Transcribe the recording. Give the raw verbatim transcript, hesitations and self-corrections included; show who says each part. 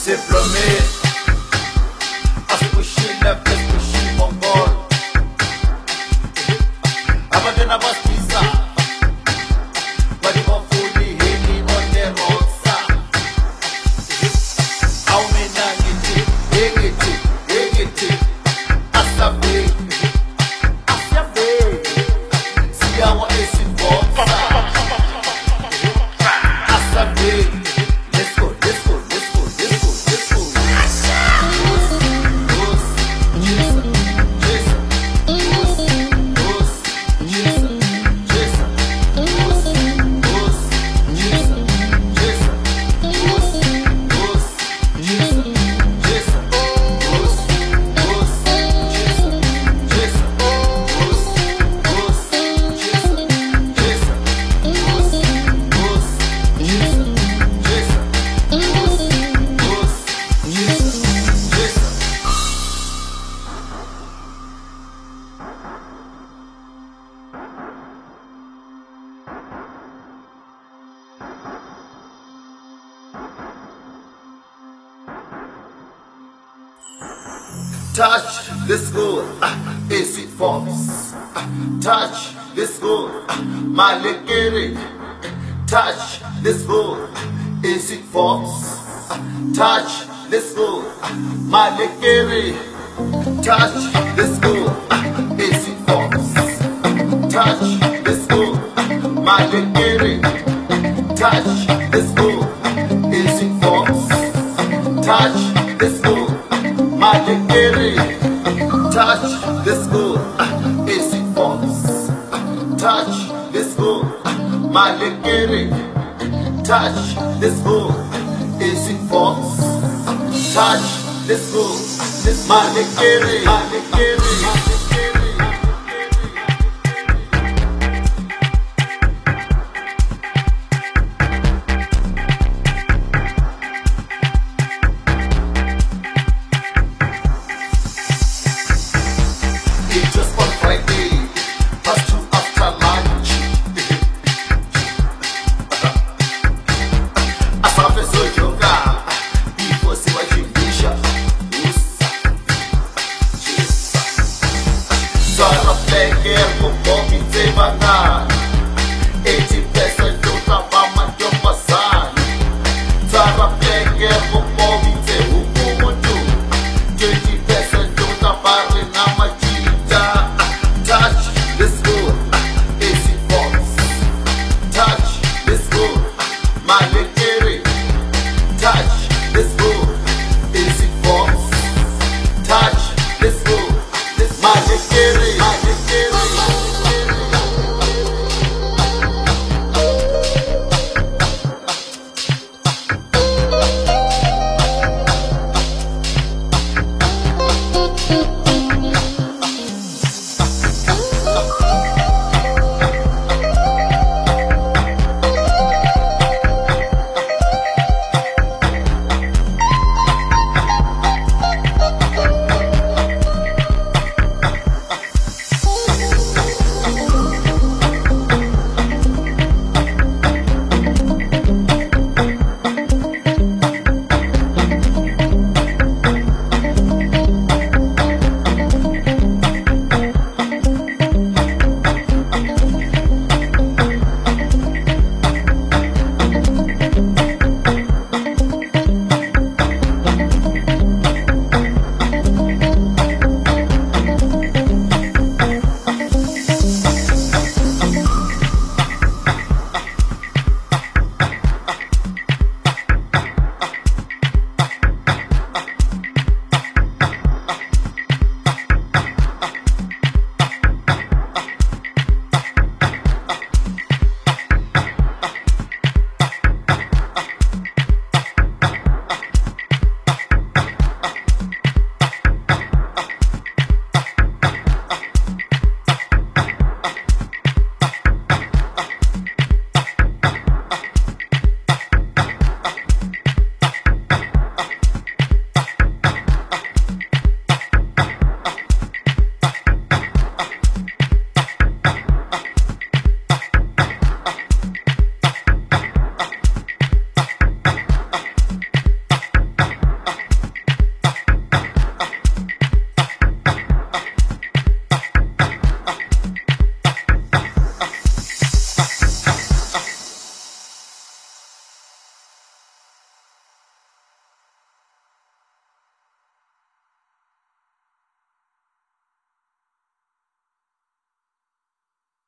Speaker 1: diplômé. Aspushile bespushi mongol. Abadena bastiza. Badi bafuni hini onde rosa. Aumena ngiti, ngiti, ngiti. Asabe, asabe. Siyawa esinvoxa. Asabe. Touch this school, uh, is it force? Uh, touch this school, uh, my lekere. Touch this school, is it force? Uh, touch this school, uh, my lekere. Touch this school, uh, is it force? Uh, touch this school, uh, my lekere. Touch this school, uh, is it force? Uh, touch this school. My lekere, touch this school, uh, is it false? Uh, touch this school, uh, my lekere, touch this school, is it false? Uh, touch this school, this my lekere, my lekere, my lekere.
Speaker 2: Eighty percent do tava mandando passar. Tava peguei